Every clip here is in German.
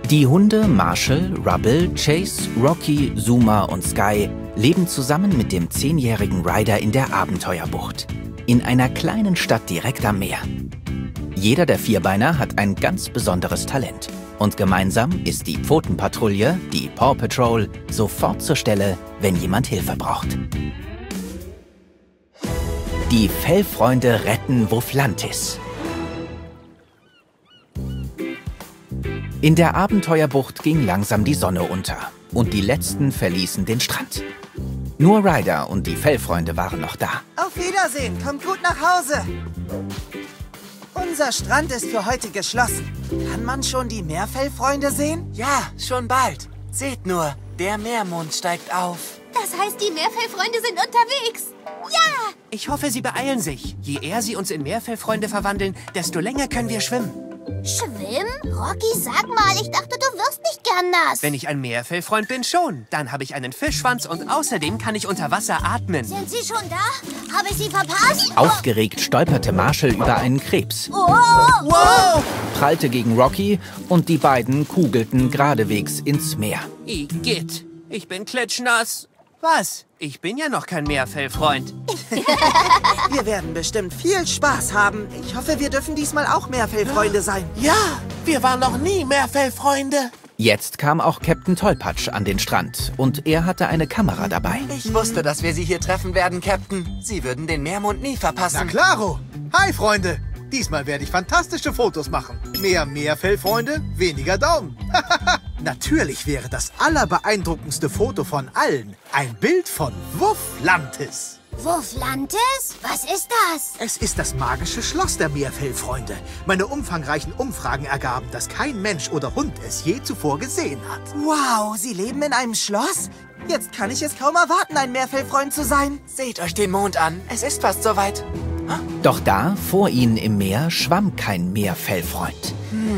Die Hunde Marshall, Rubble, Chase, Rocky, Zuma und Sky leben zusammen mit dem 10-jährigen Ryder in der Abenteuerbucht. In einer kleinen Stadt direkt am Meer. Jeder der Vierbeiner hat ein ganz besonderes Talent. Und gemeinsam ist die Pfotenpatrouille, die Paw Patrol, sofort zur Stelle, wenn jemand Hilfe braucht. Die Fellfreunde retten Wufflantis. In der Abenteuerbucht ging langsam die Sonne unter und die letzten verließen den Strand. Nur Ryder und die Fellfreunde waren noch da. Auf Wiedersehen, kommt gut nach Hause. Unser Strand ist für heute geschlossen. Kann man schon die Meerfellfreunde sehen? Ja, schon bald. Seht nur, der Meermond steigt auf. Das heißt, die Meerfellfreunde sind unterwegs. Ja! Ich hoffe, sie beeilen sich. Je eher sie uns in Meerfellfreunde verwandeln, desto länger können wir schwimmen. Schwimmen? Rocky, sag mal, ich dachte, du wirst nicht gern nass. Wenn ich ein Meerfellfreund bin, schon. Dann habe ich einen Fischschwanz und außerdem kann ich unter Wasser atmen. Sind Sie schon da? Habe ich Sie verpasst? Aufgeregt stolperte Marshall über einen Krebs, Wow! prallte gegen Rocky und die beiden kugelten geradewegs ins Meer. Igitt, ich bin klitschnass. Was? Ich bin ja noch kein Meerfellfreund. Wir werden bestimmt viel Spaß haben. Ich hoffe, wir dürfen diesmal auch Meerfellfreunde sein. Ja, wir waren noch nie Meerfellfreunde. Jetzt kam auch Captain Tollpatsch an den Strand und er hatte eine Kamera dabei. Ich wusste, dass wir Sie hier treffen werden, Captain. Sie würden den Meermond nie verpassen. Na klaro. Hi, Freunde. Diesmal werde ich fantastische Fotos machen. Mehr Meerfellfreunde, weniger Daumen. Natürlich wäre das allerbeeindruckendste Foto von allen ein Bild von Wufflantis. Wufflantis? Was ist das? Es ist das magische Schloss der Meerfellfreunde. Meine umfangreichen Umfragen ergaben, dass kein Mensch oder Hund es je zuvor gesehen hat. Wow, Sie leben in einem Schloss? Jetzt kann ich es kaum erwarten, ein Meerfellfreund zu sein. Seht euch den Mond an. Es ist fast soweit. Doch da, vor ihnen im Meer, schwamm kein Meerfellfreund,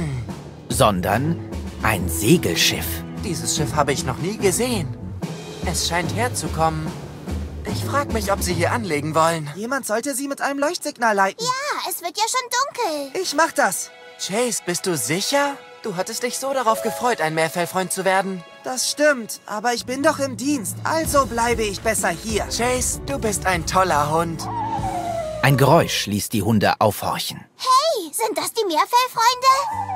sondern ein Segelschiff. Dieses Schiff habe ich noch nie gesehen. Es scheint herzukommen. Ich frage mich, ob Sie hier anlegen wollen. Jemand sollte Sie mit einem Leuchtsignal leiten. Ja, es wird ja schon dunkel. Ich mach das. Chase, bist du sicher? Du hattest dich so darauf gefreut, ein Meerfellfreund zu werden. Das stimmt, aber ich bin doch im Dienst, also bleibe ich besser hier. Chase, du bist ein toller Hund. Ein Geräusch ließ die Hunde aufhorchen. Hey, sind das die Meerfellfreunde?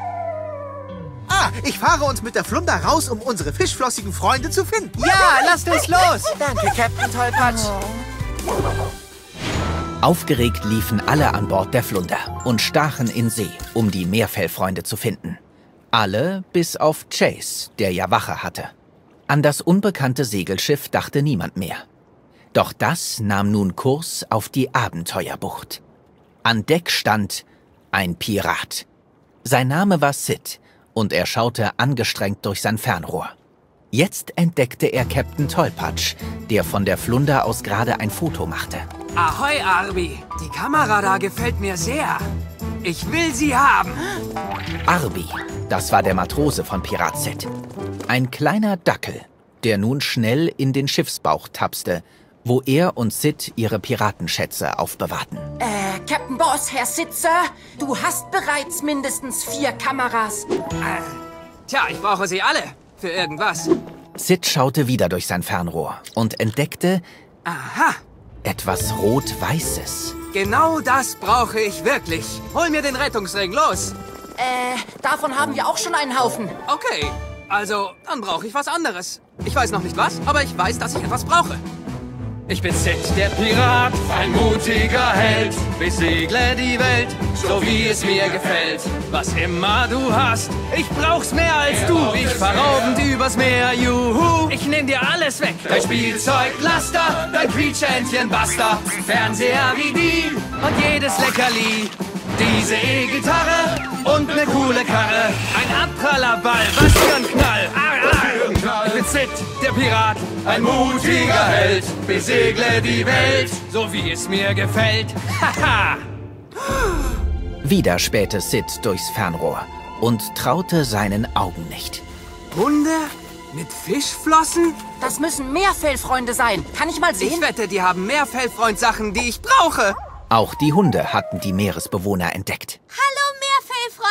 Ah, ich fahre uns mit der Flunder raus, um unsere fischflossigen Freunde zu finden. Ja, lasst uns los! Danke, Captain Tollpatsch. Aufgeregt liefen alle an Bord der Flunder und stachen in See, um die Meerfellfreunde zu finden. Alle bis auf Chase, der ja Wache hatte. An das unbekannte Segelschiff dachte niemand mehr. Doch das nahm nun Kurs auf die Abenteuerbucht. An Deck stand ein Pirat. Sein Name war Sid und er schaute angestrengt durch sein Fernrohr. Jetzt entdeckte er Captain Tollpatsch, der von der Flunder aus gerade ein Foto machte. Ahoi, Arby. Die Kamera da gefällt mir sehr. Ich will sie haben. Arby, das war der Matrose von Pirat Sid. Ein kleiner Dackel, der nun schnell in den Schiffsbauch tapste, wo er und Sid ihre Piratenschätze aufbewahrten. Captain Boss, Herr Sitzer, du hast bereits mindestens 4 Kameras. Tja, ich brauche sie alle. Für irgendwas. Sid schaute wieder durch sein Fernrohr und entdeckte Aha. etwas Rot-Weißes. Genau das brauche ich wirklich. Hol mir den Rettungsring, los. Davon haben wir auch schon einen Haufen. Okay, also dann brauche ich was anderes. Ich weiß noch nicht was, aber ich weiß, dass ich etwas brauche. Ich bin Sid, der Pirat, ein mutiger Held. Besegle die Welt, so wie es mir gefällt. Was immer du hast, ich brauch's mehr als du. Ich fahr raubend übers Meer, juhu. Ich nehm dir alles weg. Dein Spielzeug, Laster, dein Quietschentchen, Buster. Fernseher wie die und jedes Leckerli. Diese E-Gitarre und ne coole Karre. Ein Abprallerball, was für ein Knall. Ich bin Sid, der Pirat, ein mutiger Held. Besegle die Welt, so wie es mir gefällt. Haha! Wieder spähte Sid durchs Fernrohr und traute seinen Augen nicht. Hunde mit Fischflossen? Das müssen Meerfellfreunde sein. Kann ich mal sehen? Ich wette, die haben Meerfellfreund-Sachen, die ich brauche. Auch die Hunde hatten die Meeresbewohner entdeckt. Hallo,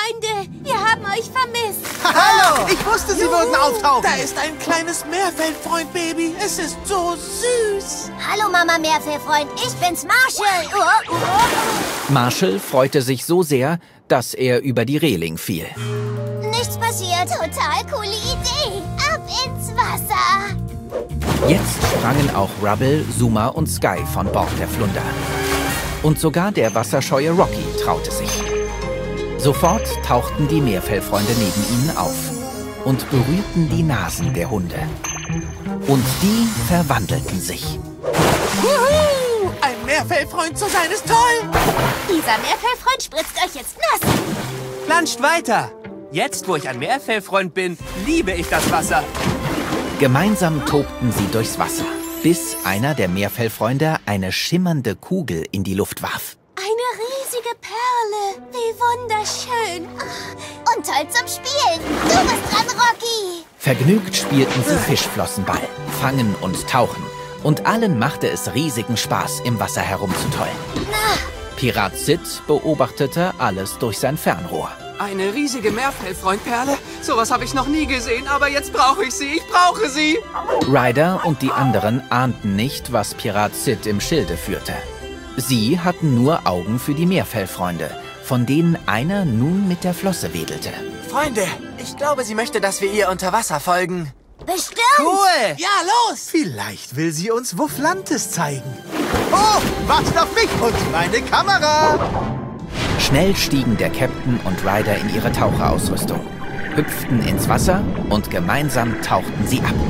Freunde! Wir haben euch vermisst! Hallo! Ich wusste, Sie würden auftauchen. Da ist ein kleines Meerfellfreund, Baby. Es ist so süß. Hallo, Mama Meerfellfreund. Ich bin's, Marshall. Marshall freute sich so sehr, dass er über die Reling fiel. Nichts passiert. Total coole Idee. Ab ins Wasser. Jetzt sprangen auch Rubble, Zuma und Sky von Bord der Flunder. Und sogar der wasserscheue Rocky traute sich. Sofort tauchten die Meerfellfreunde neben ihnen auf und berührten die Nasen der Hunde. Und die verwandelten sich. Wuhu! Ein Meerfellfreund zu sein ist toll. Dieser Meerfellfreund spritzt euch jetzt nass. Planscht weiter. Jetzt, wo ich ein Meerfellfreund bin, liebe ich das Wasser. Gemeinsam tobten sie durchs Wasser, bis einer der Meerfellfreunde eine schimmernde Kugel in die Luft warf. Eine riesige Perle. Wie wunderschön. Und toll zum Spielen. Du bist dran, Rocky. Vergnügt spielten sie Fischflossenball, Fangen und Tauchen. Und allen machte es riesigen Spaß, im Wasser herumzutollen. Pirat Sid beobachtete alles durch sein Fernrohr. Eine riesige Meerfellfreundperle? Sowas habe ich noch nie gesehen, aber jetzt brauche ich sie. Ich brauche sie. Ryder und die anderen ahnten nicht, was Pirat Sid im Schilde führte. Sie hatten nur Augen für die Meerfellfreunde, von denen einer nun mit der Flosse wedelte. Freunde, ich glaube, sie möchte, dass wir ihr unter Wasser folgen. Bestimmt. Cool! Ja, los! Vielleicht will sie uns Wufflantes zeigen. Oh, wartet auf mich und meine Kamera! Schnell stiegen der Captain und Ryder in ihre Taucherausrüstung, hüpften ins Wasser und gemeinsam tauchten sie ab.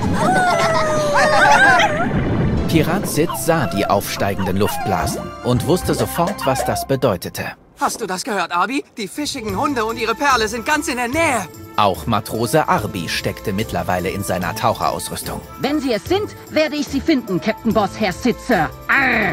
Pirat Sid sah die aufsteigenden Luftblasen und wusste sofort, was das bedeutete. Hast du das gehört, Arby? Die fischigen Hunde und ihre Perle sind ganz in der Nähe. Auch Matrose Arby steckte mittlerweile in seiner Taucherausrüstung. Wenn sie es sind, werde ich sie finden, Captain Boss, Herr Sitzer. Arr!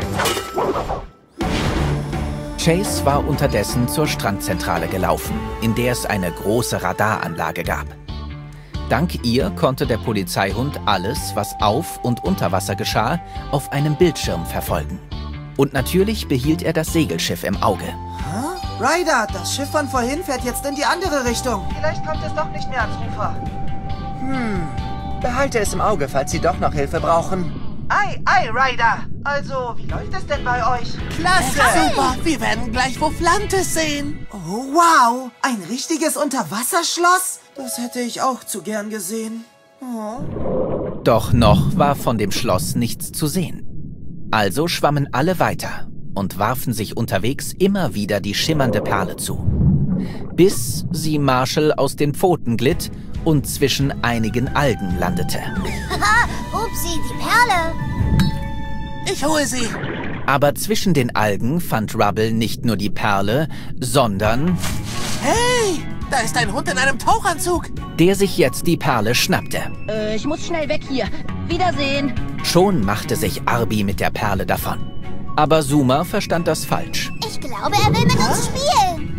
Chase war unterdessen zur Strandzentrale gelaufen, in der es eine große Radaranlage gab. Dank ihr konnte der Polizeihund alles, was auf und unter Wasser geschah, auf einem Bildschirm verfolgen. Und natürlich behielt er das Segelschiff im Auge. Ryder, das Schiff von vorhin fährt jetzt in die andere Richtung. Vielleicht kommt es doch nicht mehr ans Ufer. Behalte es im Auge, falls Sie doch noch Hilfe brauchen. Ei, Ryder. Also, wie läuft es denn bei euch? Klasse! Super, wir werden gleich Wufflantes sehen. Oh, wow. Ein richtiges Unterwasserschloss? Das hätte ich auch zu gern gesehen. Oh. Doch noch war von dem Schloss nichts zu sehen. Also schwammen alle weiter und warfen sich unterwegs immer wieder die schimmernde Perle zu. Bis sie Marshall aus den Pfoten glitt und zwischen einigen Algen landete. Upsi, die Perle. Ich hole sie. Aber zwischen den Algen fand Rubble nicht nur die Perle, sondern Hey, da ist ein Hund in einem Tauchanzug. der sich jetzt die Perle schnappte. Ich muss schnell weg hier. Wiedersehen. Schon machte sich Arby mit der Perle davon. Aber Zuma verstand das falsch. Ich glaube, er will mit uns spielen.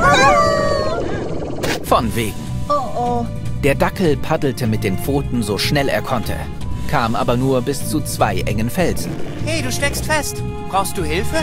Von wegen. Oh. Der Dackel paddelte mit den Pfoten so schnell er konnte, kam aber nur bis zu 2 engen Felsen. Hey, du steckst fest. Brauchst du Hilfe?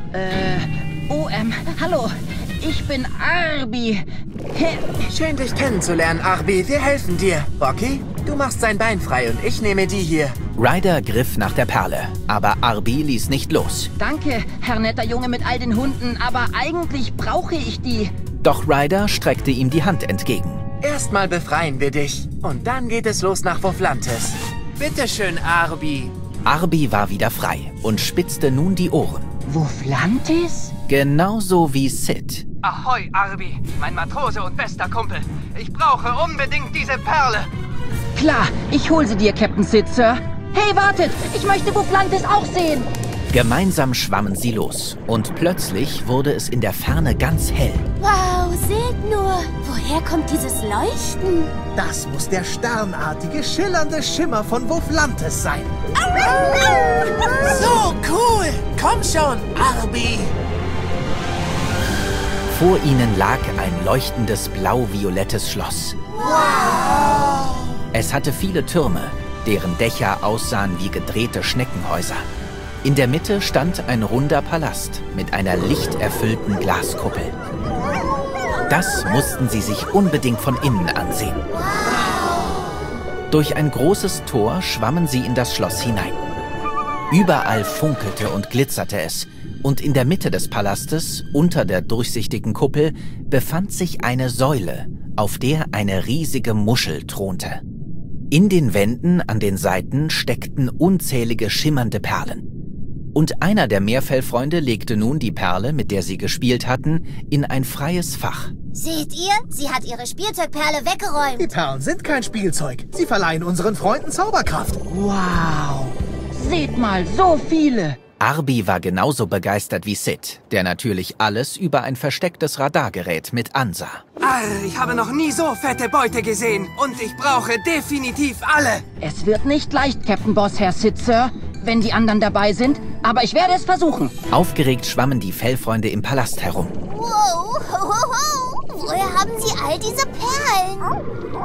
Hallo. Ich bin Arby. Schön, dich kennenzulernen, Arby. Wir helfen dir. Rocky, du machst sein Bein frei und ich nehme die hier. Ryder griff nach der Perle, aber Arby ließ nicht los. Danke, Herr netter Junge mit all den Hunden, aber eigentlich brauche ich die. Doch Ryder streckte ihm die Hand entgegen. Erstmal befreien wir dich. Und dann geht es los nach Wufflantes. Bitteschön, Arby. Arby war wieder frei und spitzte nun die Ohren. Wufflantes? Genauso wie Sid. Ahoi, Arby, mein Matrose und bester Kumpel. Ich brauche unbedingt diese Perle. Klar, ich hol sie dir, Captain Sid, Sir. Hey, wartet! Ich möchte Wufflantes auch sehen! Gemeinsam schwammen sie los und plötzlich wurde es in der Ferne ganz hell. Wow, seht nur. Woher kommt dieses Leuchten? Das muss der sternartige, schillernde Schimmer von Wufflantes sein. So cool. Komm schon, Arby. Vor ihnen lag ein leuchtendes blau-violettes Schloss. Wow! Es hatte viele Türme, deren Dächer aussahen wie gedrehte Schneckenhäuser. In der Mitte stand ein runder Palast mit einer lichterfüllten Glaskuppel. Das mussten sie sich unbedingt von innen ansehen. Durch ein großes Tor schwammen sie in das Schloss hinein. Überall funkelte und glitzerte es, und in der Mitte des Palastes, unter der durchsichtigen Kuppel, befand sich eine Säule, auf der eine riesige Muschel thronte. In den Wänden an den Seiten steckten unzählige schimmernde Perlen. Und einer der Meerfellfreunde legte nun die Perle, mit der sie gespielt hatten, in ein freies Fach. Seht ihr? Sie hat ihre Spielzeugperle weggeräumt. Die Perlen sind kein Spielzeug. Sie verleihen unseren Freunden Zauberkraft. Wow! Seht mal, so viele! Arby war genauso begeistert wie Sid, der natürlich alles über ein verstecktes Radargerät mit ansah. Ich habe noch nie so fette Beute gesehen und ich brauche definitiv alle. Es wird nicht leicht, Captain Boss, Herr Sid, Sir, wenn die anderen dabei sind, aber ich werde es versuchen. Aufgeregt schwammen die Fellfreunde im Palast herum. Wow, ho, ho, ho. Woher haben Sie all diese Perlen?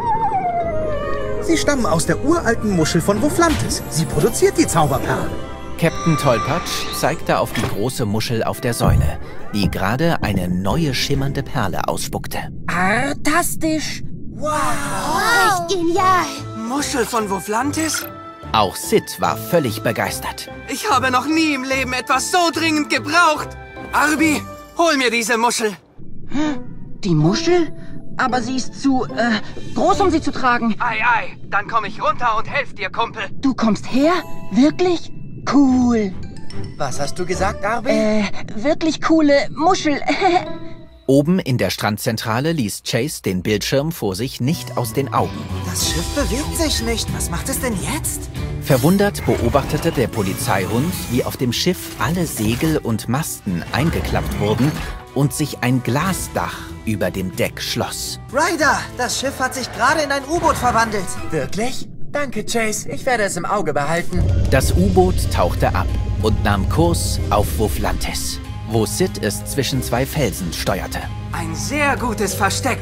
Sie stammen aus der uralten Muschel von Woflantis. Sie produziert die Zauberperlen. Captain Tollpatsch zeigte auf die große Muschel auf der Säule, die gerade eine neue schimmernde Perle ausspuckte. Fantastisch! Wow, echt genial! Muschel von Woflantis? Auch Sid war völlig begeistert. Ich habe noch nie im Leben etwas so dringend gebraucht. Arby, hol mir diese Muschel. Die Muschel? Aber sie ist zu, groß, um sie zu tragen. Ei, ei, dann komme ich runter und helf dir, Kumpel. Du kommst her? Wirklich? Cool. Was hast du gesagt, Arby? Wirklich coole Muschel. Oben in der Strandzentrale ließ Chase den Bildschirm vor sich nicht aus den Augen. Das Schiff bewegt sich nicht. Was macht es denn jetzt? Verwundert beobachtete der Polizeihund, wie auf dem Schiff alle Segel und Masten eingeklappt wurden und sich ein Glasdach über dem Deck schloss. Ryder, das Schiff hat sich gerade in ein U-Boot verwandelt. Wirklich? Danke, Chase. Ich werde es im Auge behalten. Das U-Boot tauchte ab und nahm Kurs auf Woflantis, wo Sid es zwischen zwei Felsen steuerte. Ein sehr gutes Versteck.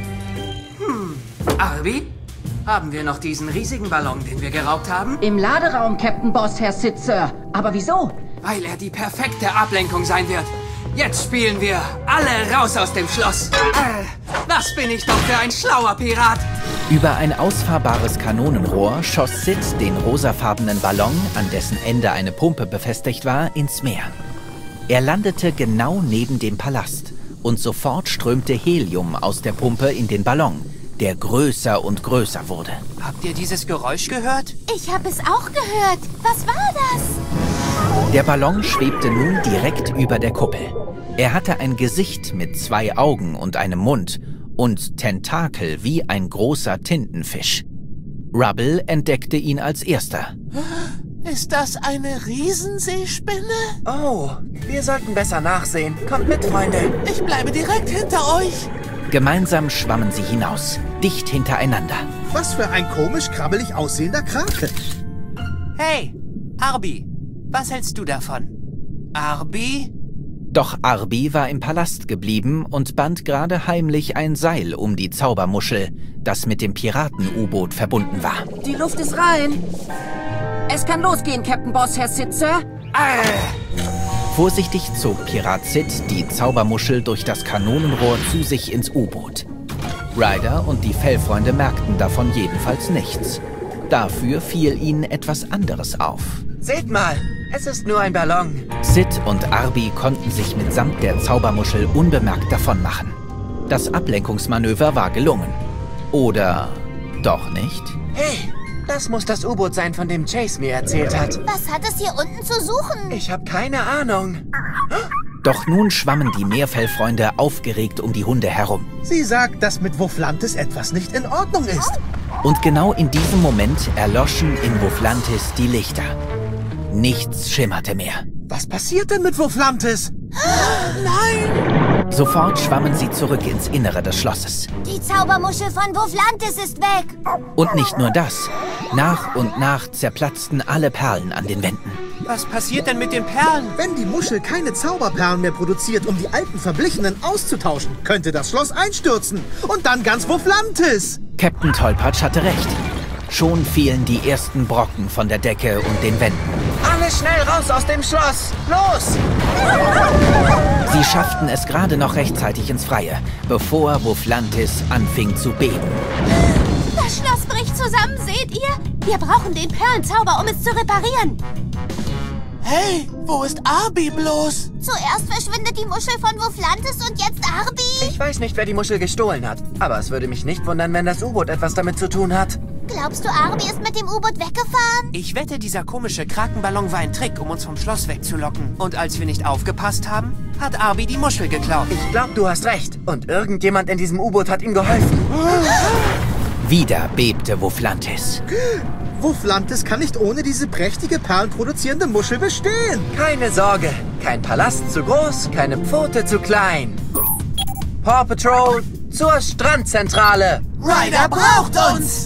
Arby, haben wir noch diesen riesigen Ballon, den wir geraubt haben? Im Laderaum, Captain Boss, Herr Sid, Sir. Aber wieso? Weil er die perfekte Ablenkung sein wird. Jetzt spielen wir alle raus aus dem Schloss. Was bin ich doch für ein schlauer Pirat. Über ein ausfahrbares Kanonenrohr schoss Sid den rosafarbenen Ballon, an dessen Ende eine Pumpe befestigt war, ins Meer. Er landete genau neben dem Palast und sofort strömte Helium aus der Pumpe in den Ballon, der größer und größer wurde. Habt ihr dieses Geräusch gehört? Ich habe es auch gehört. Was war das? Der Ballon schwebte nun direkt über der Kuppel. Er hatte ein Gesicht mit 2 Augen und einem Mund und Tentakel wie ein großer Tintenfisch. Rubble entdeckte ihn als erster. Ist das eine Riesenseespinne? Oh, wir sollten besser nachsehen. Kommt mit, Freunde. Ich bleibe direkt hinter euch. Gemeinsam schwammen sie hinaus, dicht hintereinander. Was für ein komisch krabbelig aussehender Krake. Hey, Arby, was hältst du davon? Arby? Doch Arby war im Palast geblieben und band gerade heimlich ein Seil um die Zaubermuschel, das mit dem Piraten-U-Boot verbunden war. Die Luft ist rein. Es kann losgehen, Captain Boss, Herr Sid, Sir. Vorsichtig zog Pirat Sid die Zaubermuschel durch das Kanonenrohr zu sich ins U-Boot. Ryder und die Fellfreunde merkten davon jedenfalls nichts. Dafür fiel ihnen etwas anderes auf. Seht mal, es ist nur ein Ballon. Sid und Arby konnten sich mitsamt der Zaubermuschel unbemerkt davonmachen. Das Ablenkungsmanöver war gelungen. Oder doch nicht? Hey, das muss das U-Boot sein, von dem Chase mir erzählt hat. Was hat es hier unten zu suchen? Ich habe keine Ahnung. Doch nun schwammen die Meerfellfreunde aufgeregt um die Hunde herum. Sie sagt, dass mit Woflantis etwas nicht in Ordnung ist. Und genau in diesem Moment erloschen in Woflantis die Lichter. Nichts schimmerte mehr. Was passiert denn mit Woflantis? Nein! Sofort schwammen sie zurück ins Innere des Schlosses. Die Zaubermuschel von Woflantis ist weg. Und nicht nur das. Nach und nach zerplatzten alle Perlen an den Wänden. Was passiert denn mit den Perlen? Wenn die Muschel keine Zauberperlen mehr produziert, um die alten Verblichenen auszutauschen, könnte das Schloss einstürzen. Und dann ganz Woflantis. Captain Tollpatsch hatte recht. Schon fielen die ersten Brocken von der Decke und den Wänden. Alle schnell raus aus dem Schloss! Los! Sie schafften es gerade noch rechtzeitig ins Freie, bevor Wuflantis anfing zu beben. Das Schloss bricht zusammen, seht ihr? Wir brauchen den Perlenzauber, um es zu reparieren. Hey, wo ist Arby bloß? Zuerst verschwindet die Muschel von Wuflantis und jetzt Arby. Ich weiß nicht, wer die Muschel gestohlen hat. Aber es würde mich nicht wundern, wenn das U-Boot etwas damit zu tun hat. Glaubst du, Arby ist mit dem U-Boot weggefahren? Ich wette, dieser komische Krakenballon war ein Trick, um uns vom Schloss wegzulocken. Und als wir nicht aufgepasst haben, hat Arby die Muschel geklaut. Ich glaube, du hast recht. Und irgendjemand in diesem U-Boot hat ihm geholfen. Wieder bebte Wuflantis. Wuflantis kann nicht ohne diese prächtige perlenproduzierende Muschel bestehen. Keine Sorge. Kein Palast zu groß, keine Pfote zu klein. Paw Patrol zur Strandzentrale. Ryder braucht uns!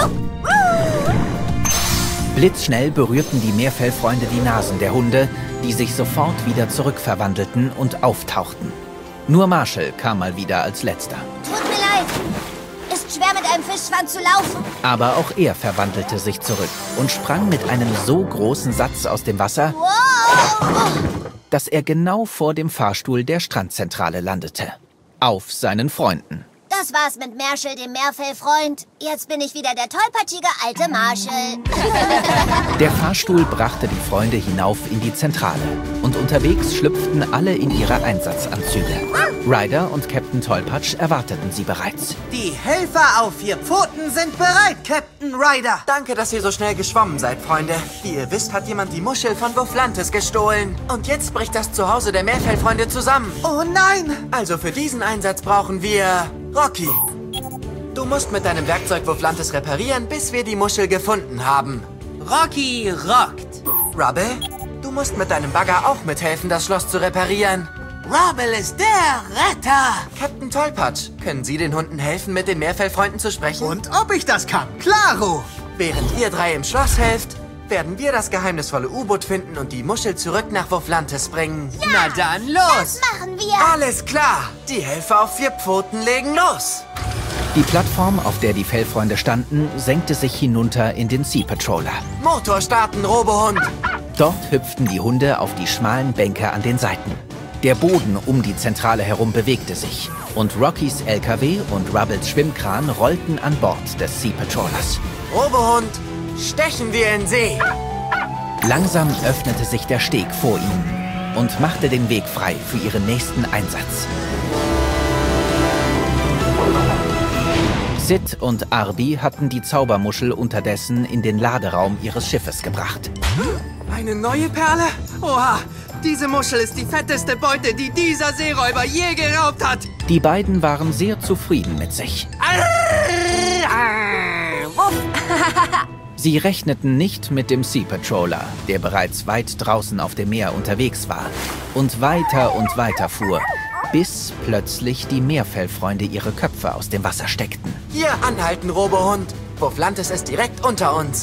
Blitzschnell berührten die Meerfellfreunde die Nasen der Hunde, die sich sofort wieder zurückverwandelten und auftauchten. Nur Marshall kam mal wieder als letzter. Tut mir leid. Ist schwer, mit einem Fischschwanz zu laufen. Aber auch er verwandelte sich zurück und sprang mit einem so großen Satz aus dem Wasser, dass er genau vor dem Fahrstuhl der Strandzentrale landete. Auf seinen Freunden. Das war's mit Marshall, dem Meerfellfreund. Jetzt bin ich wieder der tollpatschige alte Marshall. Der Fahrstuhl brachte die Freunde hinauf in die Zentrale. Und unterwegs schlüpften alle in ihre Einsatzanzüge. Ryder und Captain Tollpatsch erwarteten sie bereits. Die Helfer auf 4 Pfoten sind bereit, Captain Ryder. Danke, dass ihr so schnell geschwommen seid, Freunde. Wie ihr wisst, hat jemand die Muschel von Wuflantis gestohlen. Und jetzt bricht das Zuhause der Meerfellfreunde zusammen. Oh nein! Also für diesen Einsatz brauchen wir Rocky. Du musst mit deinem Werkzeug Wuflantis reparieren, bis wir die Muschel gefunden haben. Rocky rockt. Rubble, du musst mit deinem Bagger auch mithelfen, das Schloss zu reparieren. Rubble ist der Retter. Captain Tollpatsch, können Sie den Hunden helfen, mit den Meerfellfreunden zu sprechen? Und ob ich das kann? Klaro! Während ihr 3 im Schloss helft, werden wir das geheimnisvolle U-Boot finden und die Muschel zurück nach Wuflantis bringen. Ja, Na dann, los! Das machen wir. Alles klar! Die Helfer auf 4 Pfoten legen los! Die Plattform, auf der die Fellfreunde standen, senkte sich hinunter in den Sea Patroller. Motor starten, Robohund! Dort hüpften die Hunde auf die schmalen Bänke an den Seiten. Der Boden um die Zentrale herum bewegte sich. Und Rockys LKW und Rubbles Schwimmkran rollten an Bord des Sea Patrollers. Robohund, stechen wir in See! Langsam öffnete sich der Steg vor ihnen und machte den Weg frei für ihren nächsten Einsatz. Sid und Arby hatten die Zaubermuschel unterdessen in den Laderaum ihres Schiffes gebracht. Eine neue Perle? Oha, diese Muschel ist die fetteste Beute, die dieser Seeräuber je geraubt hat. Die beiden waren sehr zufrieden mit sich. Sie rechneten nicht mit dem Sea Patroller, der bereits weit draußen auf dem Meer unterwegs war und weiter fuhr, bis plötzlich die Meerfellfreunde ihre Köpfe aus dem Wasser steckten. Hier anhalten, Robohund! Wuflantis ist direkt unter uns.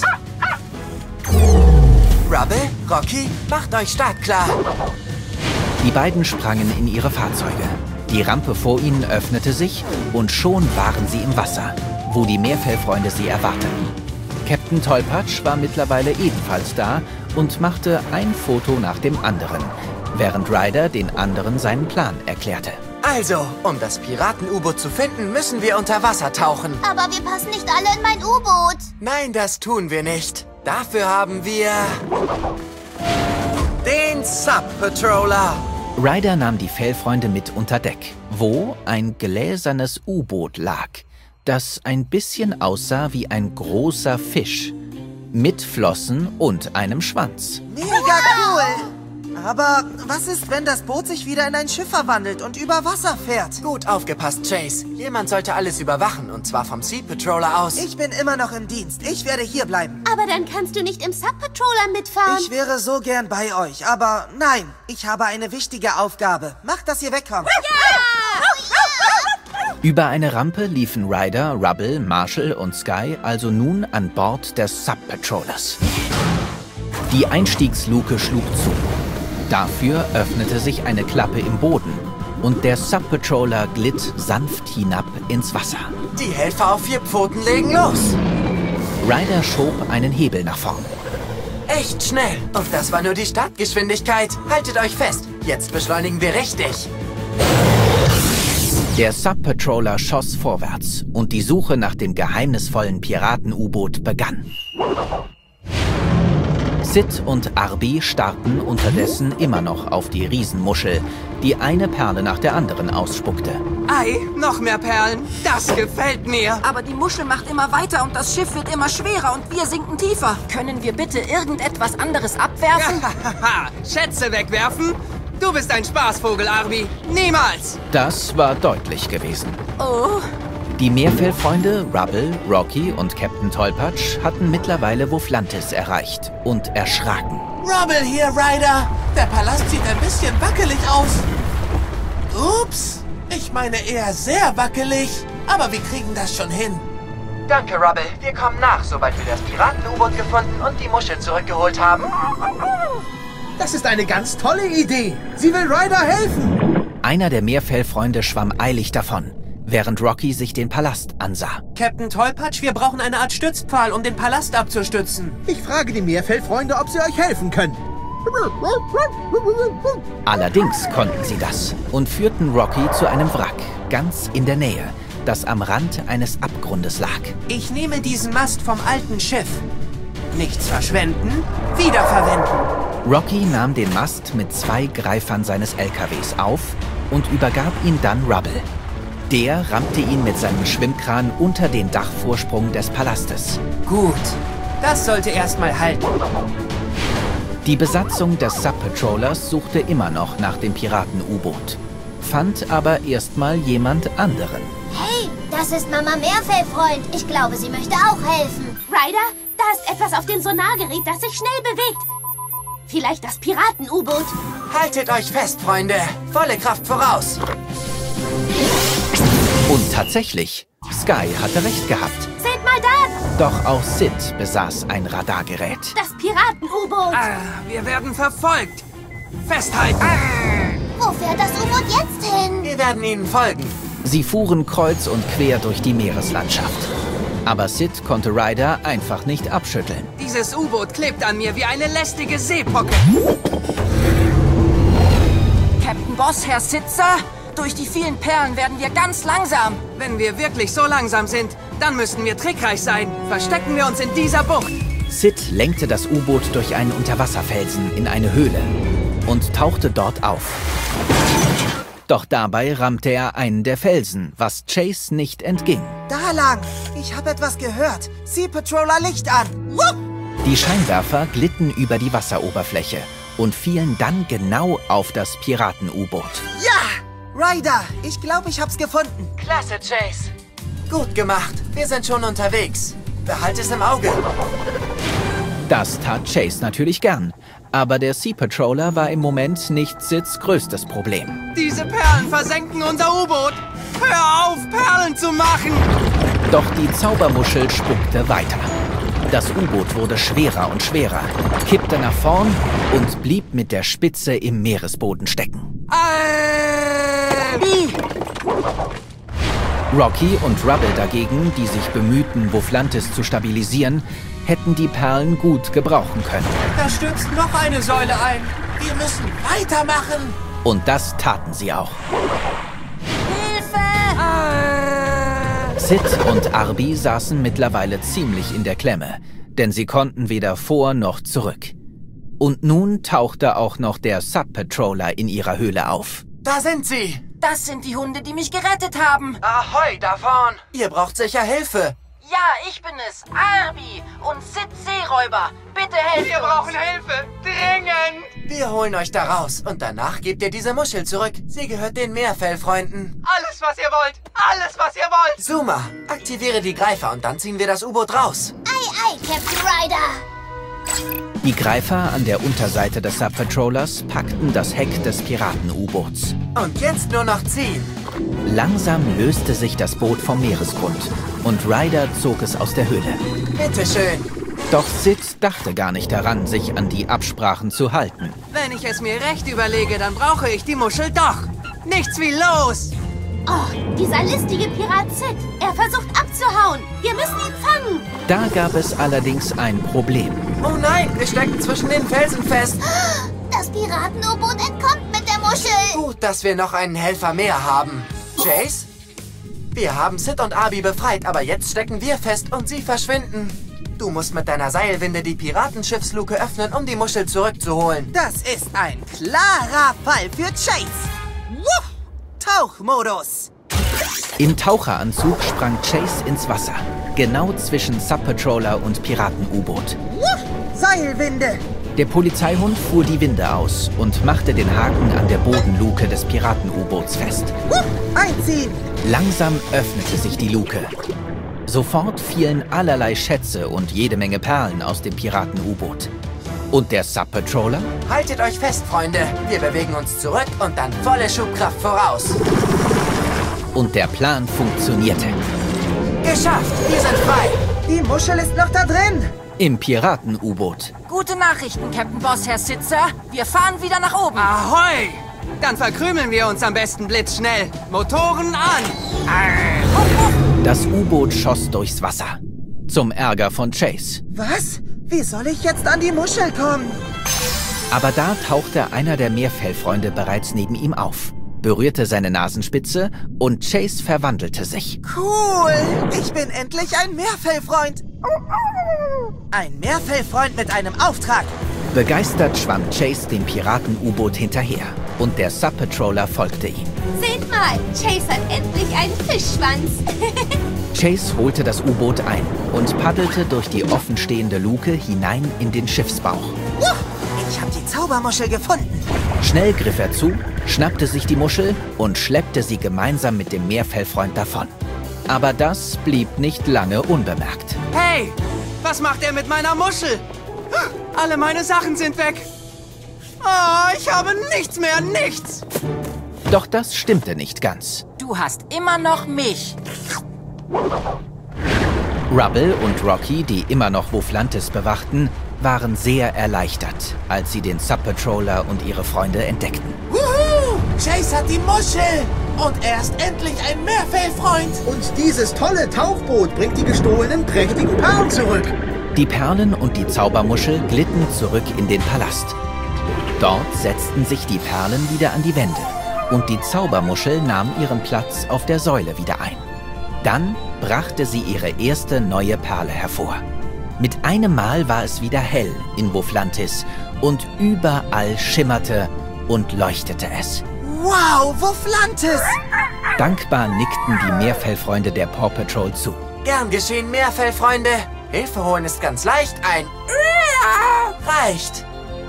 Rubble, Rocky, macht euch startklar! Die beiden sprangen in ihre Fahrzeuge. Die Rampe vor ihnen öffnete sich und schon waren sie im Wasser, wo die Meerfellfreunde sie erwarteten. Captain Tollpatsch war mittlerweile ebenfalls da und machte ein Foto nach dem anderen, während Ryder den anderen seinen Plan erklärte. Also, um das Piraten-U-Boot zu finden, müssen wir unter Wasser tauchen. Aber wir passen nicht alle in mein U-Boot. Nein, das tun wir nicht. Dafür haben wir den Sub Patroller. Ryder nahm die Fellfreunde mit unter Deck, wo ein gläsernes U-Boot lag, das ein bisschen aussah wie ein großer Fisch, mit Flossen und einem Schwanz. Mega cool! Aber was ist, wenn das Boot sich wieder in ein Schiff verwandelt und über Wasser fährt? Gut aufgepasst, Chase. Jemand sollte alles überwachen, und zwar vom Sea Patroller aus. Ich bin immer noch im Dienst. Ich werde hier bleiben. Aber dann kannst du nicht im Sub-Patroller mitfahren. Ich wäre so gern bei euch, aber nein, ich habe eine wichtige Aufgabe. Macht, dass ihr wegkommt. Über eine Rampe liefen Ryder, Rubble, Marshall und Sky also nun an Bord des Sub Patrollers. Die Einstiegsluke schlug zu. Dafür öffnete sich eine Klappe im Boden und der Sub Patroller glitt sanft hinab ins Wasser. Die Helfer auf 4 Pfoten legen los. Ryder schob einen Hebel nach vorn. Echt schnell. Und das war nur die Startgeschwindigkeit. Haltet euch fest. Jetzt beschleunigen wir richtig. Der Sub-Patroller schoss vorwärts und die Suche nach dem geheimnisvollen Piraten-U-Boot begann. Sid und Arby starrten unterdessen immer noch auf die Riesenmuschel, die eine Perle nach der anderen ausspuckte. Ei, noch mehr Perlen. Das gefällt mir. Aber die Muschel macht immer weiter und das Schiff wird immer schwerer und wir sinken tiefer. Können wir bitte irgendetwas anderes abwerfen? Schätze wegwerfen? Du bist ein Spaßvogel, Arby. Niemals. Das war deutlich gewesen. Oh. Die Meerfellfreunde Rubble, Rocky und Captain Tollpatsch hatten mittlerweile Wuflantis erreicht und erschraken. Rubble hier, Ryder. Der Palast sieht ein bisschen wackelig aus. Ups. Ich meine eher sehr wackelig. Aber wir kriegen das schon hin. Danke, Rubble. Wir kommen nach, sobald wir das Piraten-U-Boot gefunden und die Muschel zurückgeholt haben. Das ist eine ganz tolle Idee. Sie will Ryder helfen. Einer der Meerfellfreunde schwamm eilig davon, während Rocky sich den Palast ansah. Captain Tollpatsch, wir brauchen eine Art Stützpfahl, um den Palast abzustützen. Ich frage die Meerfellfreunde, ob sie euch helfen können. Allerdings konnten sie das und führten Rocky zu einem Wrack, ganz in der Nähe, das am Rand eines Abgrundes lag. Ich nehme diesen Mast vom alten Schiff. Nichts verschwenden, wiederverwenden. Rocky nahm den Mast mit 2 Greifern seines LKWs auf und übergab ihn dann Rubble. Der rammte ihn mit seinem Schwimmkran unter den Dachvorsprung des Palastes. Gut, das sollte erstmal halten. Die Besatzung des Sub-Patrollers suchte immer noch nach dem Piraten-U-Boot, fand aber erstmal jemand anderen. Hey, das ist Mama Meerfellfreund. Ich glaube, sie möchte auch helfen. Ryder, da ist etwas auf dem Sonargerät, das sich schnell bewegt. Vielleicht das Piraten-U-Boot. Haltet euch fest, Freunde. Volle Kraft voraus. Und tatsächlich, Sky hatte recht gehabt. Seht mal da! Doch auch Sid besaß ein Radargerät. Das Piraten-U-Boot. Wir werden verfolgt. Festhalten. Wo fährt das U-Boot jetzt hin? Wir werden ihnen folgen. Sie fuhren kreuz und quer durch die Meereslandschaft. Aber Sid konnte Ryder einfach nicht abschütteln. Dieses U-Boot klebt an mir wie eine lästige Seepocke. Captain Boss, Herr Sitzer, durch die vielen Perlen werden wir ganz langsam. Wenn wir wirklich so langsam sind, dann müssen wir trickreich sein. Verstecken wir uns in dieser Bucht. Sid lenkte das U-Boot durch einen Unterwasserfelsen in eine Höhle und tauchte dort auf. Doch dabei rammte er einen der Felsen, was Chase nicht entging. Da lang. Ich habe etwas gehört. Sea Patroller Licht an. Wupp! Die Scheinwerfer glitten über die Wasseroberfläche und fielen dann genau auf das Piraten-U-Boot. Ja! Ryder, ich glaube, ich hab's gefunden. Klasse, Chase. Gut gemacht. Wir sind schon unterwegs. Behalt es im Auge. Das tat Chase natürlich gern. Aber der Sea Patroller war im Moment nicht Sids größtes Problem. Diese Perlen versenken unser U-Boot. Hör auf, Perlen zu machen! Doch die Zaubermuschel spuckte weiter. Das U-Boot wurde schwerer und schwerer, kippte nach vorn und blieb mit der Spitze im Meeresboden stecken. Rocky und Rubble dagegen, die sich bemühten, Wuflantis zu stabilisieren, hätten die Perlen gut gebrauchen können. Da stürzt noch eine Säule ein. Wir müssen weitermachen. Und das taten sie auch. Sid und Arby saßen mittlerweile ziemlich in der Klemme, denn sie konnten weder vor noch zurück. Und nun tauchte auch noch der Sub-Patroller in ihrer Höhle auf. Da sind sie! Das sind die Hunde, die mich gerettet haben. Ahoi, da vorn! Ihr braucht sicher Hilfe. Ja, ich bin es, Arby und Sid Seeräuber. Bitte helft Wir uns. brauchen Hilfe! Dringend! Wir holen euch da raus und danach gebt ihr diese Muschel zurück. Sie gehört den Meerfellfreunden. Alles, was ihr wollt! Alles, was ihr wollt! Zuma, aktiviere die Greifer und dann ziehen wir das U-Boot raus. Ei, Captain Ryder. Die Greifer an der Unterseite des Sub-Patrollers packten das Heck des Piraten-U-Boots. Und jetzt nur noch ziehen. Langsam löste sich das Boot vom Meeresgrund und Ryder zog es aus der Höhle. Bitteschön. Doch Sid dachte gar nicht daran, sich an die Absprachen zu halten. Wenn ich es mir recht überlege, dann brauche ich die Muschel doch. Nichts wie los! Oh, dieser listige Pirat Sid. Er versucht abzuhauen. Wir müssen ihn fangen. Da gab es allerdings ein Problem. Oh nein, wir stecken zwischen den Felsen fest. Das Piraten-U-Boot entkommt mit der Muschel! Gut, dass wir noch einen Helfer mehr haben. Chase? Wir haben Sid und Arby befreit, aber jetzt stecken wir fest und sie verschwinden. Du musst mit deiner Seilwinde die Piratenschiffsluke öffnen, um die Muschel zurückzuholen. Das ist ein klarer Fall für Chase. Wuff! Tauchmodus. Im Taucheranzug sprang Chase ins Wasser. Genau zwischen Sub-Patroller und Piraten-U-Boot. Seilwinde. Der Polizeihund fuhr die Winde aus und machte den Haken an der Bodenluke des Piraten-U-Boots fest. Einziehen. Langsam öffnete sich die Luke. Sofort fielen allerlei Schätze und jede Menge Perlen aus dem Piraten-U-Boot. Und der Sub-Patroller? Haltet euch fest, Freunde. Wir bewegen uns zurück und dann volle Schubkraft voraus. Und der Plan funktionierte. Geschafft! Wir sind frei! Die Muschel ist noch da drin. Im Piraten-U-Boot. Gute Nachrichten, Captain Boss, Herr Sitzer. Wir fahren wieder nach oben. Ahoi! Dann verkrümeln wir uns am besten blitzschnell. Motoren an! Das U-Boot schoss durchs Wasser. Zum Ärger von Chase. Was? Wie soll ich jetzt an die Muschel kommen? Aber da tauchte einer der Meerfellfreunde bereits neben ihm auf, berührte seine Nasenspitze und Chase verwandelte sich. Cool! Ich bin endlich ein Meerfellfreund. Ein Meerfellfreund mit einem Auftrag. Begeistert schwamm Chase dem Piraten-U-Boot hinterher und der Sub-Patroller folgte ihm. Seht mal, Chase hat endlich einen Fischschwanz. Chase holte das U-Boot ein und paddelte durch die offenstehende Luke hinein in den Schiffsbauch. Ich habe die Zaubermuschel gefunden. Schnell griff er zu, schnappte sich die Muschel und schleppte sie gemeinsam mit dem Meerfellfreund davon. Aber das blieb nicht lange unbemerkt. Hey, was macht er mit meiner Muschel? Alle meine Sachen sind weg. Oh, ich habe nichts mehr, nichts. Doch das stimmte nicht ganz. Du hast immer noch mich. Rubble und Rocky, die immer noch Woflantis bewachten, waren sehr erleichtert, als sie den Sub-Patroller und ihre Freunde entdeckten. Wuhu! Chase hat die Muschel! Und er ist endlich ein Meerfellfreund! Und dieses tolle Tauchboot bringt die gestohlenen prächtigen Perlen zurück. Die Perlen und die Zaubermuschel glitten zurück in den Palast. Dort setzten sich die Perlen wieder an die Wände und die Zaubermuschel nahm ihren Platz auf der Säule wieder ein. Dann brachte sie ihre erste neue Perle hervor. Mit einem Mal war es wieder hell in Woflantis und überall schimmerte und leuchtete es. Wow, Woflantis! Dankbar nickten die Meerfellfreunde der Paw Patrol zu. Gern geschehen, Meerfellfreunde. Hilfe holen ist ganz leicht. Ein reicht.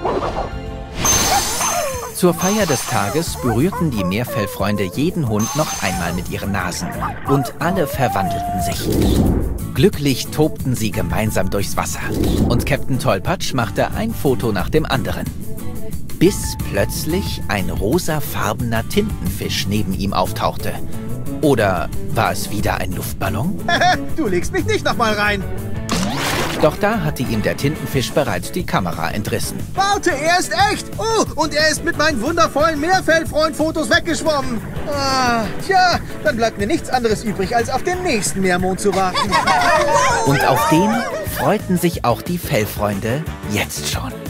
Zur Feier des Tages berührten die Meerfellfreunde jeden Hund noch einmal mit ihren Nasen und alle verwandelten sich. Glücklich tobten sie gemeinsam durchs Wasser und Captain Tollpatsch machte ein Foto nach dem anderen. Bis plötzlich ein rosafarbener Tintenfisch neben ihm auftauchte. Oder war es wieder ein Luftballon? Du legst mich nicht nochmal rein. Doch da hatte ihm der Tintenfisch bereits die Kamera entrissen. Warte, er ist echt! Oh, und er ist mit meinen wundervollen Meerfellfreund-Fotos weggeschwommen. Tja, dann bleibt mir nichts anderes übrig, als auf den nächsten Meermond zu warten. Und auf den freuten sich auch die Fellfreunde jetzt schon.